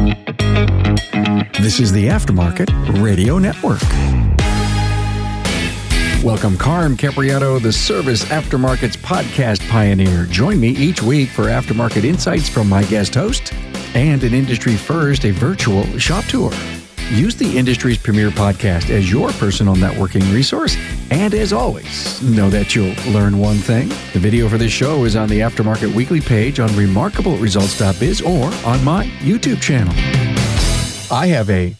This is the Aftermarket Radio Network. Welcome, Carm Capriato, the Service Aftermarket's podcast pioneer. Join me each week for aftermarket insights from my guest host and an industry first, a virtual shop tour. Use the industry's premier podcast as your personal networking resource. And as always, know that you'll learn one thing. The video for this show is on the Aftermarket Weekly page on remarkableresults.biz or on my YouTube channel. I have a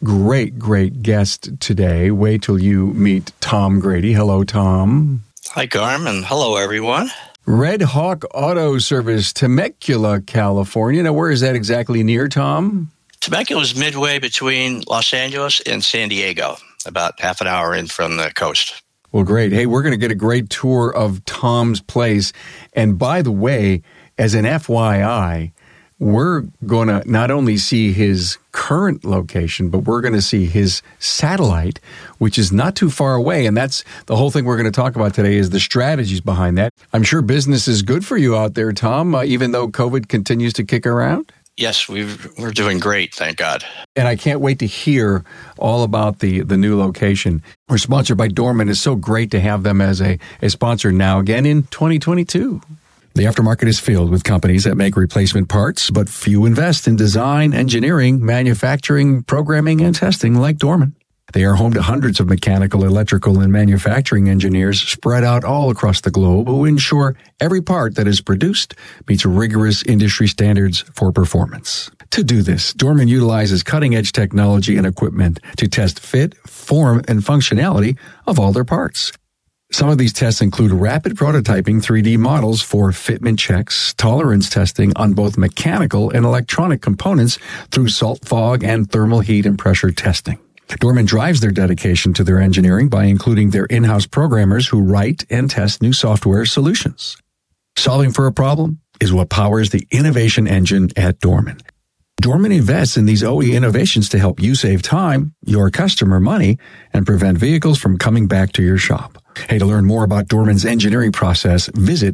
great guest today. Wait till you meet Tom Grady. Hello, Tom. Hi, Carm, and hello, everyone. Red Hawk Auto Service, Temecula, California. Now, where is that exactly near, Tom? Temecula is midway between Los Angeles and San Diego, about half an hour in from the coast. Well, great. Hey, we're going to get a great tour of Tom's place. And by the way, as an FYI, we're going to not only see his current location, but we're going to see his satellite, which is not too far away. And that's the whole thing we're going to talk about today is the strategies behind that. I'm sure business is good for you out there, Tom, even though COVID continues to kick around. Yes, we're doing great, thank God. And I can't wait to hear all about the new location. We're sponsored by Dorman. It's so great to have them as a sponsor now again in 2022. The aftermarket is filled with companies that make replacement parts, but few invest in design, engineering, manufacturing, programming, and testing like Dorman. They are home to hundreds of mechanical, electrical, and manufacturing engineers spread out all across the globe who ensure every part that is produced meets rigorous industry standards for performance. To do this, Dorman utilizes cutting-edge technology and equipment to test fit, form, and functionality of all their parts. Some of these tests include rapid prototyping 3D models for fitment checks, tolerance testing on both mechanical and electronic components through salt fog and thermal heat and pressure testing. Dorman drives their dedication to their engineering by including their in-house programmers who write and test new software solutions. Solving for a problem is what powers the innovation engine at Dorman. Dorman invests in these OE innovations to help you save time, your customer money, and prevent vehicles from coming back to your shop. Hey, to learn more about Dorman's engineering process, visit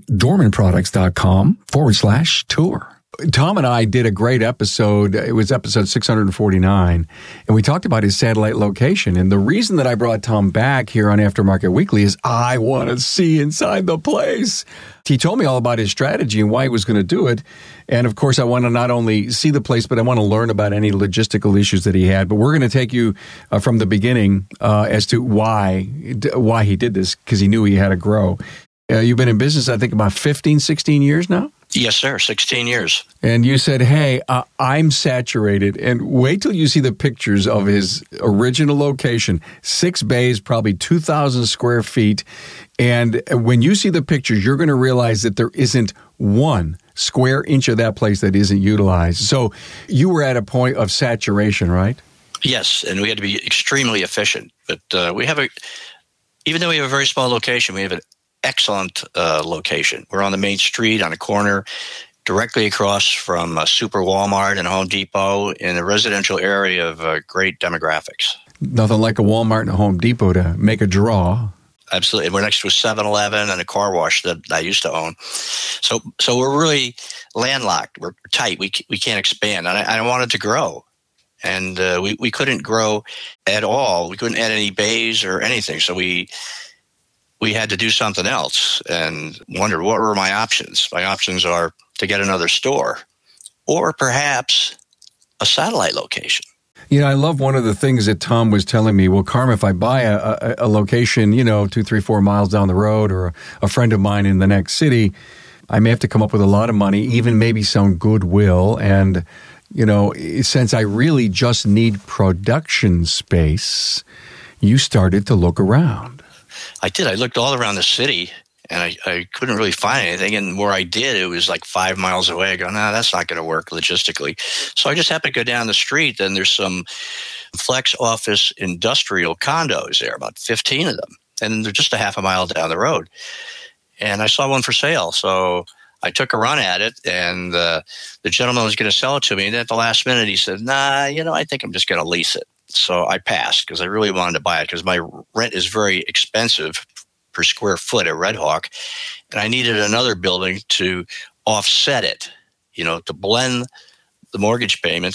dormanproducts.com/tour. Tom and I did a great episode. It was episode 649, and we talked about his satellite location. And the reason that I brought Tom back here on Aftermarket Weekly is I want to see inside the place. He told me all about his strategy and why he was going to do it. And of course, I want to not only see the place, but I want to learn about any logistical issues that he had. But we're going to take you from the beginning as to why he did this, because he knew he had to grow. You've been in business, I think, about 15, 16 years now? Yes, sir. 16 years. And you said, hey, I'm saturated. And wait till you see the pictures of his original location. 6 bays, probably 2,000 square feet. And when you see the pictures, you're going to realize that there isn't one square inch of that place that isn't utilized. So you were at a point of saturation, right? Yes, and we had to be extremely efficient. But even though we have a very small location, we have an excellent location. We're on the main street on a corner directly across from Super Walmart and Home Depot in a residential area of great demographics. Nothing like a Walmart and a Home Depot to make a draw. Absolutely. We're next to a 7-Eleven and a car wash that I used to own. So we're really landlocked. We're tight. We can't expand. And I wanted to grow. And we couldn't grow at all. We couldn't add any bays or anything. So we had to do something else and wondered what were my options. My options are to get another store or perhaps a satellite location. You know, I love one of the things that Tom was telling me. Well, Carm, if I buy a location, 2, 3, 4 miles down the road, or a friend of mine in the next city, I may have to come up with a lot of money, even maybe some goodwill. And, since I really just need production space, you started to look around. I did. I looked all around the city, and I couldn't really find anything. And where I did, it was like 5 miles away. I go, no, that's not going to work logistically. So I just happened to go down the street, and there's some flex office industrial condos there, about 15 of them. And they're just a half a mile down the road. And I saw one for sale. So I took a run at it, and the gentleman was going to sell it to me. And then at the last minute, he said, nah, I think I'm just going to lease it. So I passed because I really wanted to buy it because my rent is very expensive per square foot at Red Hawk. And I needed another building to offset it, to blend the mortgage payments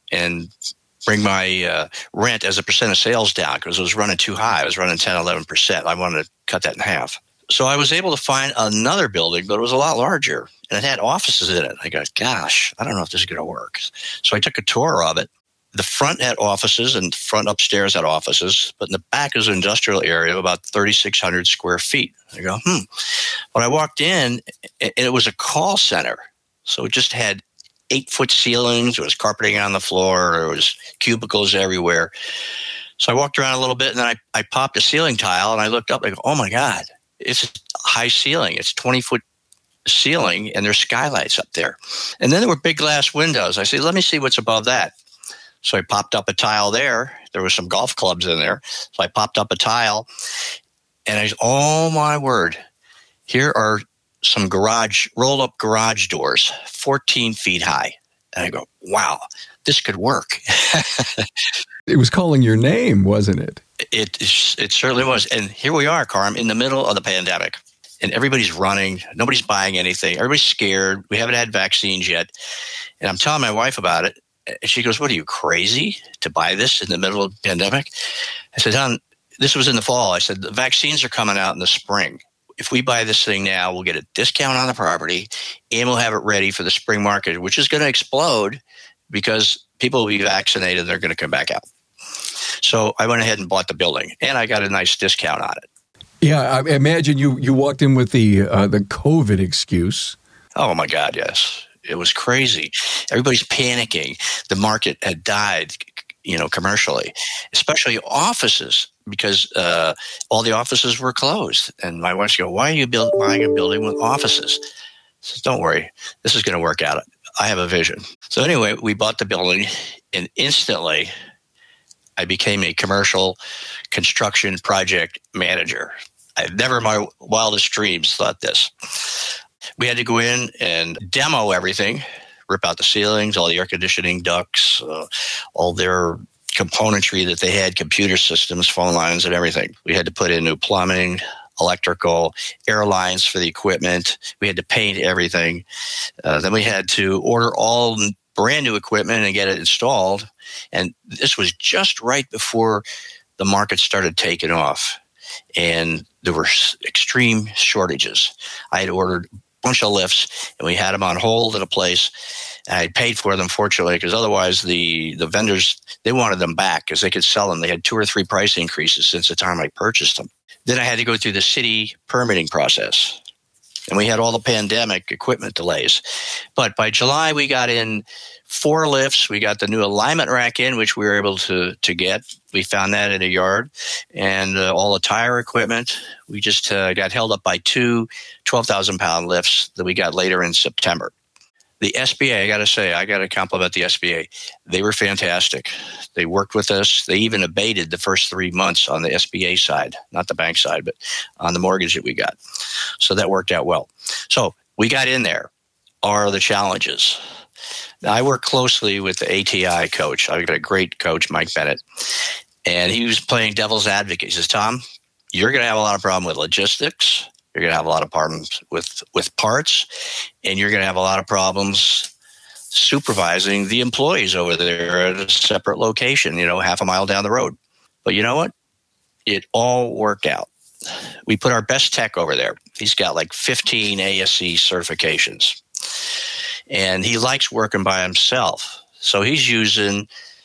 and bring my rent as a percent of sales down because it was running too high. I was running 10, 11%. I wanted to cut that in half. So I was able to find another building, but it was a lot larger, and it had offices in it. I go, gosh, I don't know if this is going to work. So I took a tour of it. The front had offices, and the front upstairs had offices, but in the back was an industrial area of about 3,600 square feet. I go, When I walked in, it was a call center. So it just had 8-foot ceilings. There was carpeting on the floor. There was cubicles everywhere. So I walked around a little bit, and then I popped a ceiling tile, and I looked up. And I go, oh, my God, it's a high ceiling. It's 20-foot ceiling, and there's skylights up there. And then there were big glass windows. I said, let me see what's above that. So I popped up a tile there. There were some golf clubs in there. So I popped up a tile, and I said, oh, my word, here are some roll-up garage doors, 14 feet high. And I go, wow, this could work. It was calling your name, wasn't it? It certainly was. And here we are, Carm, in the middle of the pandemic. And everybody's running. Nobody's buying anything. Everybody's scared. We haven't had vaccines yet. And I'm telling my wife about it. And she goes, what, are you crazy to buy this in the middle of the pandemic? I said, hon, this was in the fall. I said, the vaccines are coming out in the spring. If we buy this thing now, we'll get a discount on the property, and we'll have it ready for the spring market, which is going to explode because people will be vaccinated and they're going to come back out. So I went ahead and bought the building, and I got a nice discount on it. Yeah, I imagine you walked in with the COVID excuse. Oh, my God, yes. It was crazy. Everybody's panicking. The market had died, commercially, especially offices, because all the offices were closed. And my wife's going, why are you buying a building with offices? I said, don't worry. This is going to work out. I have a vision. So anyway, we bought the building, and instantly I became a commercial construction project manager. I never in my wildest dreams thought this. We had to go in and demo everything, rip out the ceilings, all the air conditioning ducts, all their componentry that they had, computer systems, phone lines, and everything. We had to put in new plumbing, electrical, air lines for the equipment. We had to paint everything. Then we had to order all brand new equipment and get it installed. And this was just right before the market started taking off. And there were extreme shortages. I had ordered a bunch of lifts, and we had them on hold at a place. And I paid for them, fortunately, because otherwise the vendors, they wanted them back because they could sell them. They had 2 or 3 price increases since the time I purchased them. Then I had to go through the city permitting process. And we had all the pandemic equipment delays. But by July, we got in 4 lifts. We got the new alignment rack in, which we were able to get. We found that in a yard. And all the tire equipment. We just got held up by 2 12,000-pound lifts that we got later in September. The SBA, I got to compliment the SBA. They were fantastic. They worked with us. They even abated the first 3 months on the SBA side, not the bank side, but on the mortgage that we got. So that worked out well. So we got in there. Are the challenges? Now, I work closely with the ATI coach. I've got a great coach, Mike Bennett, and he was playing devil's advocate. He says, Tom, you're going to have a lot of problem with logistics. You're going to have a lot of problems with parts, and you're going to have a lot of problems supervising the employees over there at a separate location, half a mile down the road. But you know what? It all worked out. We put our best tech over there. He's got like 15 ASC certifications, and he likes working by himself. So he's using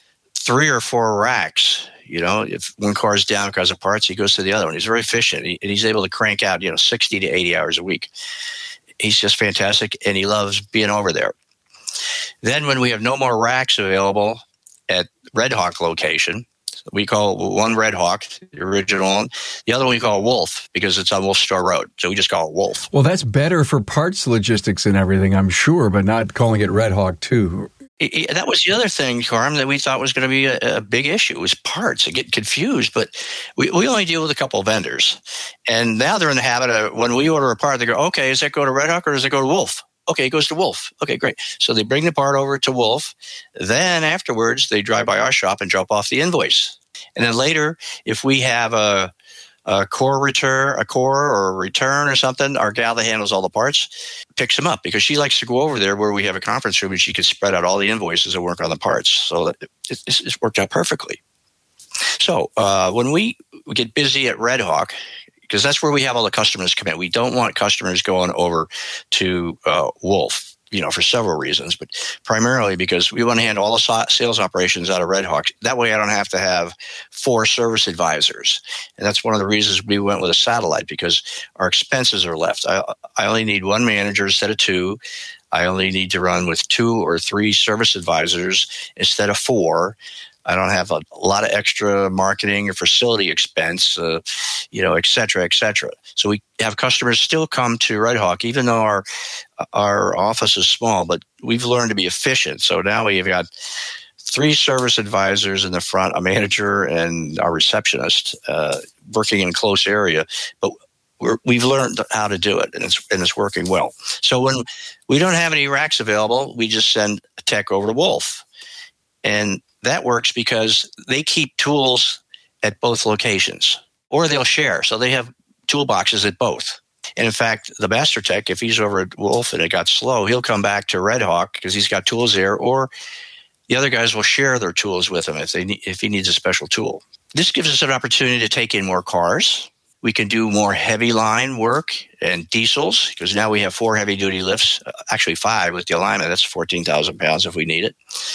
3 or 4 racks. If one car's down because of parts, he goes to the other one. He's very efficient, and he's able to crank out, 60 to 80 hours a week. He's just fantastic, and he loves being over there. Then when we have no more racks available at Red Hawk location, we call one Red Hawk, the original one. The other one we call Wolf because it's on Wolf Store Road. So we just call it Wolf. Well, that's better for parts logistics and everything, I'm sure, but not calling it Red Hawk 2. That was the other thing, Carm, that we thought was going to be a big issue was parts. They get confused, but we only deal with a couple of vendors. And now they're in the habit of when we order a part, they go, okay, does that go to Red Hawk or does it go to Wolf? Okay, it goes to Wolf. Okay, great. So they bring the part over to Wolf. Then afterwards, they drive by our shop and drop off the invoice. And then later, if we have a a core or a return or something, our gal that handles all the parts picks them up because she likes to go over there where we have a conference room and she can spread out all the invoices and work on the parts. So it's worked out perfectly. So when we get busy at Red Hawk, because that's where we have all the customers come in. We don't want customers going over to Wolf, for several reasons, but primarily because we want to handle all the sales operations out of Red Hawk. That way I don't have to have 4 service advisors. And that's one of the reasons we went with a satellite, because our expenses are left. I only need 1 manager instead of 2. I only need to run with 2 or 3 service advisors instead of 4. I don't have a lot of extra marketing or facility expense, et cetera, et cetera. So we have customers still come to Red Hawk, even though our office is small, but we've learned to be efficient. So now we've got 3 service advisors in the front, a manager, and our receptionist working in a close area. But we've learned how to do it, and it's working well. So when we don't have any racks available, we just send a tech over to Wolf. And that works because they keep tools at both locations, or they'll share. So they have toolboxes at both. And in fact, the master tech, if he's over at Wolf and it got slow, he'll come back to Red Hawk because he's got tools there, or the other guys will share their tools with him if he needs a special tool. This gives us an opportunity to take in more cars. We can do more heavy line work and diesels, because now we have 4 heavy duty lifts, actually 5 with the alignment. That's 14,000 pounds if we need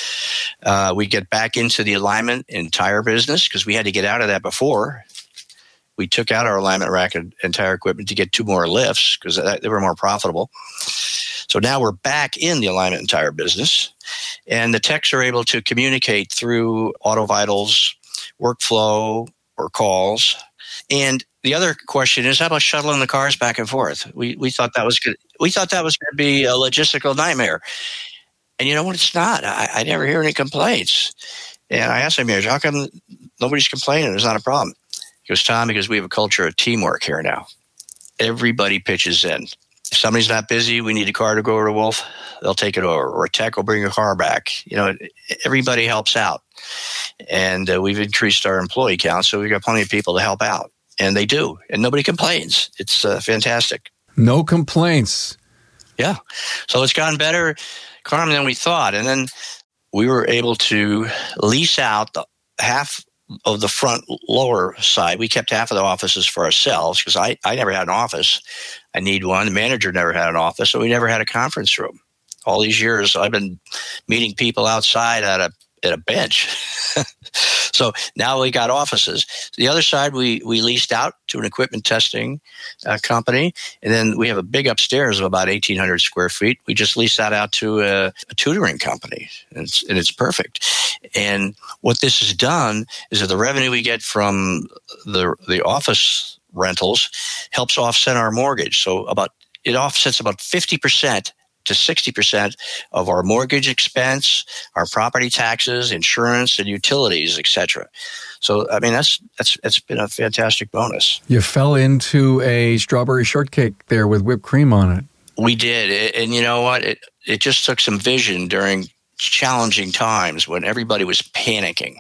it. We get back into the alignment and tire business because we had to get out of that before. We took out our alignment rack and tire equipment to get 2 more lifts because they were more profitable. So now we're back in the alignment and tire business, and the techs are able to communicate through auto vitals, workflow, or calls. And the other question is, how about shuttling the cars back and forth? We thought that was good. We thought that was going to be a logistical nightmare. And you know what? It's not. I never hear any complaints. And I asked my manager, how come nobody's complaining? It's not a problem. He goes, Tom, because we have a culture of teamwork here now. Everybody pitches in. If somebody's not busy, we need a car to go over to Wolf, they'll take it over. Or tech will bring a car back. Everybody helps out. And we've increased our employee count, so we've got plenty of people to help out. And they do. And nobody complains. It's fantastic. No complaints. Yeah. So it's gotten better, Carmen, than we thought. And then we were able to lease out half of the front lower side. We kept half of the offices for ourselves because I never had an office. I need one. The manager never had an office, so we never had a conference room. All these years, I've been meeting people outside at a bench. So now we got offices. The other side, we leased out to an equipment testing company. And then we have a big upstairs of about 1,800 square feet. We just leased that out to a tutoring company. And it's perfect. And what this has done is that the revenue we get from the office rentals helps offset our mortgage. So it offsets about 50% to 60% of our mortgage expense, our property taxes, insurance, and utilities, etc. So, I mean, that's been a fantastic bonus. You fell into a strawberry shortcake there with whipped cream on it. We did. And you know what? It just took some vision during challenging times when everybody was panicking.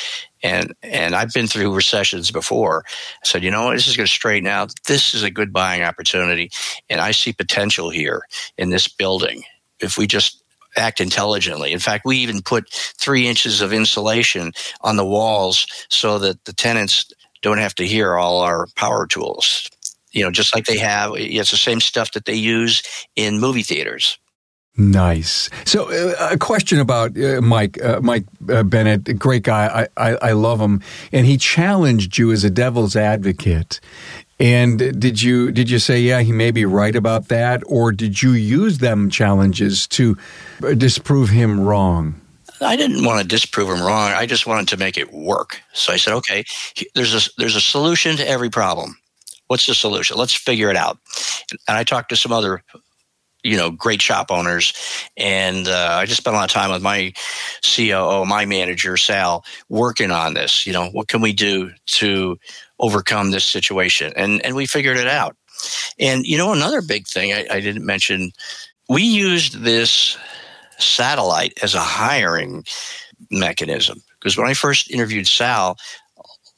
And I've been through recessions before. I said, you know what, this is going to straighten out. This is a good buying opportunity. And I see potential here in this building if we just act intelligently. In fact, we even put 3 inches of insulation on the walls so that the tenants don't have to hear all our power tools. Just like they have, it's the same stuff that they use in movie theaters. Nice. So a question about Mike Bennett, great guy. I love him. And he challenged you as a devil's advocate. And did you say, yeah, he may be right about that? Or did you use them challenges to disprove him wrong? I didn't want to disprove him wrong. I just wanted to make it work. So I said, okay, there's a solution to every problem. What's the solution? Let's figure it out. And I talked to some other great shop owners. And I just spent a lot of time with my COO, my manager, Sal, working on this. What can we do to overcome this situation? And we figured it out. And, another big thing I didn't mention, we used this satellite as a hiring mechanism. Because when I first interviewed Sal,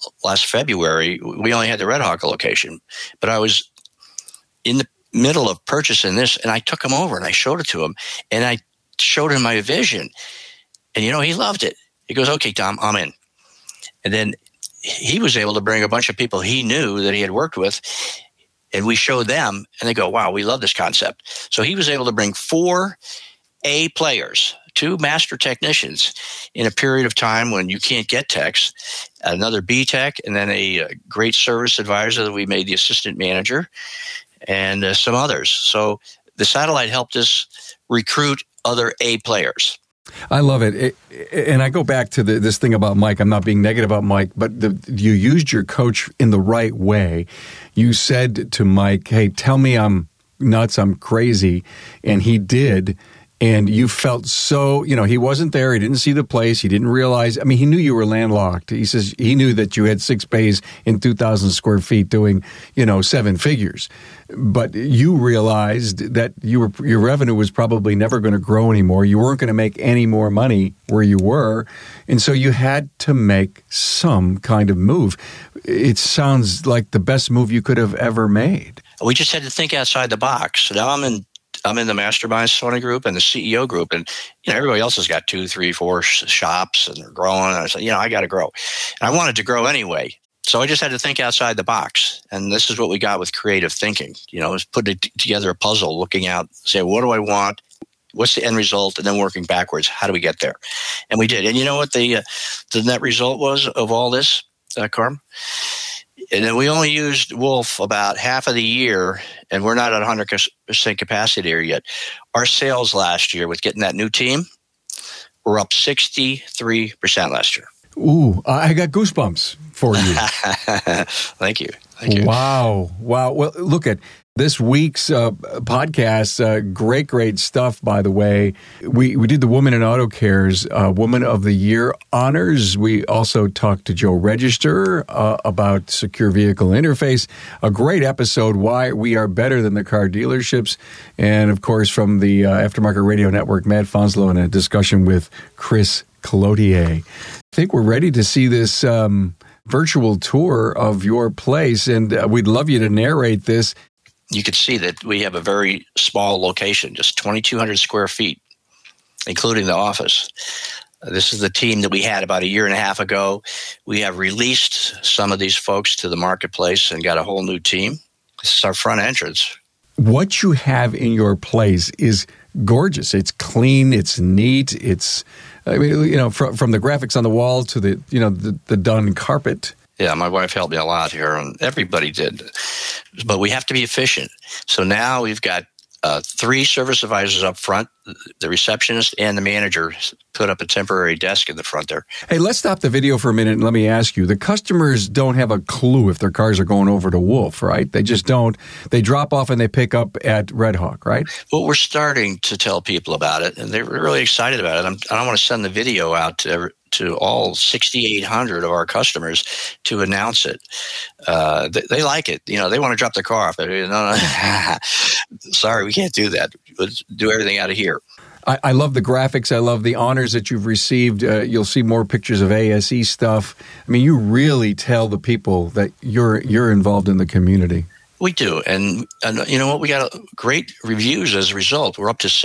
last February, we only had the Red Hawk location, but I was in the middle of purchasing this, and I took him over and I showed it to him, and I showed him my vision, and he loved it. He goes, "Okay, Tom, I'm in." And then he was able to bring a bunch of people he knew that he had worked with, and we showed them, and they go, "Wow, we love this concept." So he was able to bring 4 A players, 2 master technicians in a period of time when you can't get techs, another B tech, and then a great service advisor that we made the assistant manager, and some others. So the satellite helped us recruit other A players. I love it. And I go back to this thing about Mike. I'm not being negative about Mike, but you used your coach in the right way. You said to Mike, "Hey, tell me I'm nuts, I'm crazy." And he did. And you felt so, he wasn't there. He didn't see the place. He didn't realize. I mean, he knew you were landlocked. He says he knew that you had 6 bays in 2,000 square feet doing, 7 figures. But you realized that your revenue was probably never going to grow anymore. You weren't going to make any more money where you were. And so you had to make some kind of move. It sounds like the best move you could have ever made. We just had to think outside the box. Now I'm in the Mastermind Sony group and the CEO group, and everybody else has got 2, 3, 4 shops, and they're growing. And I said, I got to grow, and I wanted to grow anyway. So I just had to think outside the box, and this is what we got with creative thinking. Was putting together a puzzle, looking out, say, what do I want? What's the end result? And then working backwards. How do we get there? And we did. And you know what the net result was of all this, Carm? And then we only used Wolf about half of the year, and we're not at 100% capacity here yet. Our sales last year with getting that new team were up 63% last year. Ooh, I got goosebumps for you. Thank you. Wow. Well, look at this week's podcast. Great stuff, by the way. We did the Woman in Auto Care's Woman of the Year honors. We also talked to Joe Register about secure vehicle interface. A great episode, why we are better than the car dealerships. And, of course, from the Aftermarket Radio Network, Matt Fonslow, and a discussion with Chris Cloutier. I think we're ready to see this virtual tour of your place, and we'd love you to narrate this. You can see that we have a very small location, just 2,200 square feet, including the office. This is the team that we had about a year and a half ago. We have released some of these folks to the marketplace and got a whole new team. This is our front entrance. What you have in your place is gorgeous. It's clean. It's neat. It's, from the graphics on the wall to the done carpet. Yeah, my wife helped me a lot here, and everybody did. But we have to be efficient. So now we've got 3 service advisors up front, the receptionist and the manager put up a temporary desk in the front there. Hey, let's stop the video for a minute and let me ask you. The customers don't have a clue if their cars are going over to Wolf, right? They just don't. They drop off and they pick up at Red Hawk, right? Well, we're starting to tell people about it, and they're really excited about it. I want to send the video out to all 6,800 of our customers to announce it. They like it. They want to drop their car off. No. Sorry, we can't do that. Let's do everything out of here. I love the graphics. I love the honors that you've received. You'll see more pictures of ASE stuff. I mean, you really tell the people that you're involved in the community. We do. And you know what? We got great reviews as a result. We're up to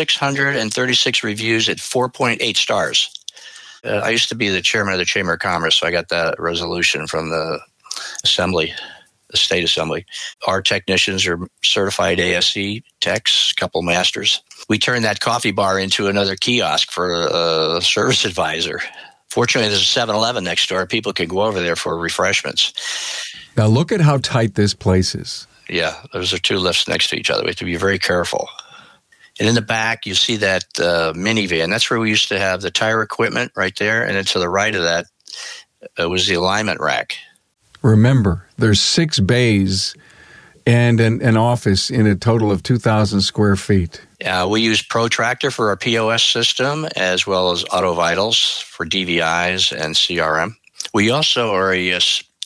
636 reviews at 4.8 stars. I used to be the chairman of the Chamber of Commerce, so I got that resolution from the Assembly, the State Assembly. Our technicians are certified ASE techs, couple masters. We turned that coffee bar into another kiosk for a service advisor. Fortunately, there's a 7-Eleven next door. People can go over there for refreshments. Now, look at how tight this place is. Yeah, those are 2 lifts next to each other. We have to be very careful. And in the back, you see that minivan. That's where we used to have the tire equipment right there. And then to the right of that was the alignment rack. Remember, there's 6 bays and an office in a total of 2,000 square feet. We use Protractor for our POS system, as well as Auto Vitals for DVIs and CRM. We also are a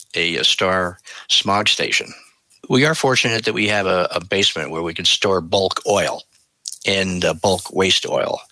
Star smog station. We are fortunate that we have a basement where we can store bulk oil and bulk waste oil.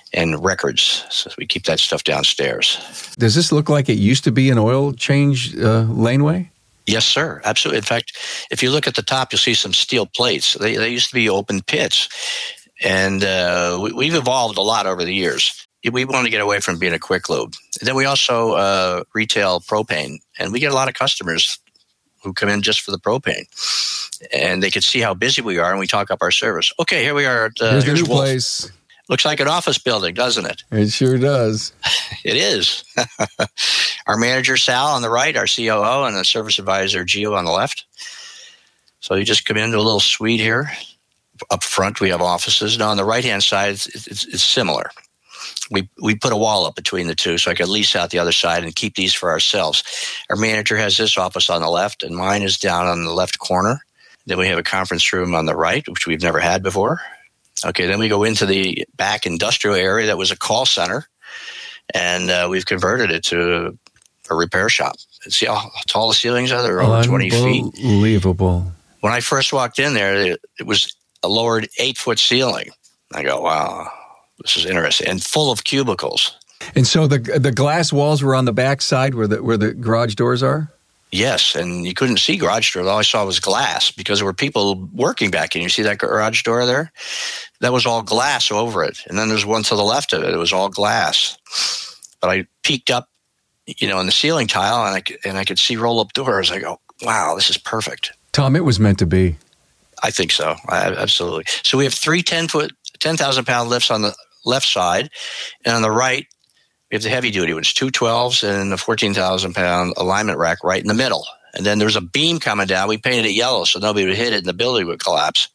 and records. So we keep that stuff downstairs. Does this look like it used to be an oil change laneway? Yes, sir. Absolutely. In fact, if you look at the top, you'll see some steel plates. They used to be open pits. And we've evolved a lot over the years. We want to get away from being a quick lube. And then we also retail propane. And we get a lot of customers who come in just for the propane. And they can see how busy we are, and we talk up our service. Okay, here we are. Here's the new place. Looks like an office building, doesn't it? It sure does. It is. Our manager, Sal, on the right, our COO, and the service advisor, Gio, on the left. So you just come into a little suite here. Up front, we have offices. Now, on the right-hand side, it's similar. We put a wall up between the two so I could lease out the other side and keep these for ourselves. Our manager has this office on the left, and mine is down on the left corner. Then we have a conference room on the right, which we've never had before. Okay, then we go into the back industrial area that was a call center, and we've converted it to a repair shop. See how tall the ceilings are? They're over 20 feet. Unbelievable. When I first walked in there, it was a lowered 8-foot ceiling. I go, wow, this is interesting, and full of cubicles. And so the glass walls were on the back side where the garage doors are? Yes, and you couldn't see garage doors. All I saw was glass because there were people working back in. You see that garage door there? That was all glass over it. And then there's one to the left of it. It was all glass. But I peeked up, in the ceiling tile, and I could see roll-up doors. I go, wow, this is perfect. Tom, it was meant to be. I think so. Absolutely. So we have 3 10,000-pound lifts on the left side, and on the right, we have the heavy-duty ones, 2 12s and the 14,000-pound alignment rack right in the middle. And then there's a beam coming down. We painted it yellow so nobody would hit it and the building would collapse.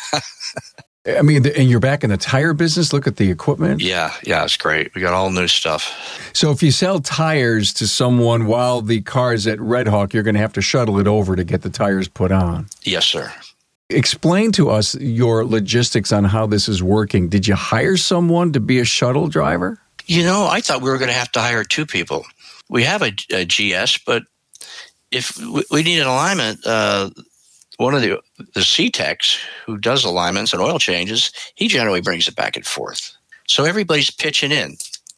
I mean, and you're back in the tire business? Look at the equipment. Yeah, it's great. We got all new stuff. So if you sell tires to someone while the car's at Red Hawk, you're going to have to shuttle it over to get the tires put on. Yes, sir. Explain to us your logistics on how this is working. Did you hire someone to be a shuttle driver? I thought we were going to have to hire 2 people. We have a GS, but if we need an alignment, one of the C-Techs who does alignments and oil changes, he generally brings it back and forth. So everybody's pitching in.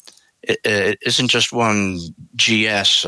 It isn't just one GS.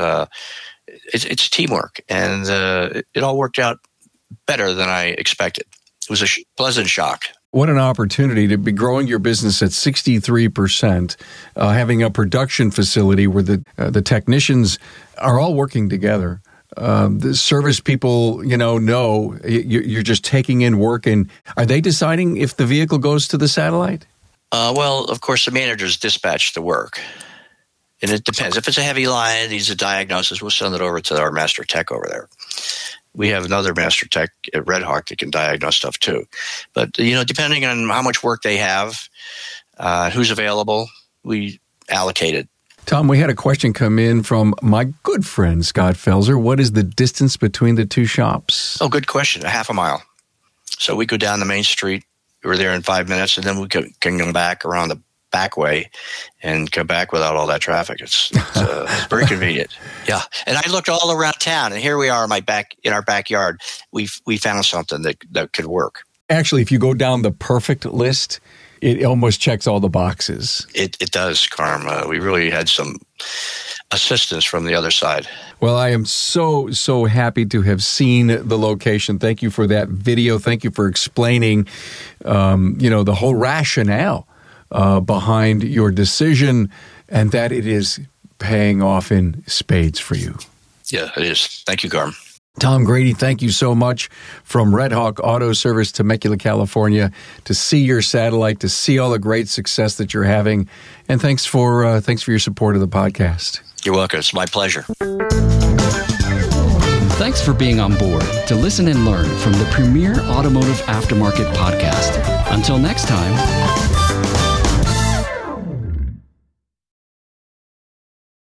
It's teamwork, and it all worked out better than I expected. It was a pleasant shock. What an opportunity to be growing your business at 63%, having a production facility where the technicians are all working together. The service people, know you're just taking in work. And are they deciding if the vehicle goes to the satellite? Well, of course, the managers dispatch the work. And it depends. If it's a heavy line, needs a diagnosis, we'll send it over to our master tech over there. We have another master tech at Red Hawk that can diagnose stuff too. But, depending on how much work they have, who's available, we allocate it. Tom, we had a question come in from my good friend, Scott Felser. What is the distance between the 2 shops? Oh, good question. A half a mile. So we go down the main street. We're there in 5 minutes, and then we can come back around the back way and come back without all that traffic. It's very convenient. Yeah. And I looked all around town, and here we are in our backyard. We found something that could work. Actually, if you go down the perfect list, it almost checks all the boxes. It does, Carm. We really had some assistance from the other side. Well, I am so happy to have seen the location. Thank you for that video. Thank you for explaining, the whole rationale behind your decision, and that it is paying off in spades for you. Yeah, it is. Thank you, Carm. Tom Grady, thank you so much. From Red Hawk Auto Service, Temecula, California, to see your satellite, to see all the great success that you're having, and thanks for your support of the podcast. You're welcome. It's my pleasure. Thanks for being on board to listen and learn from the premier automotive aftermarket podcast. Until next time.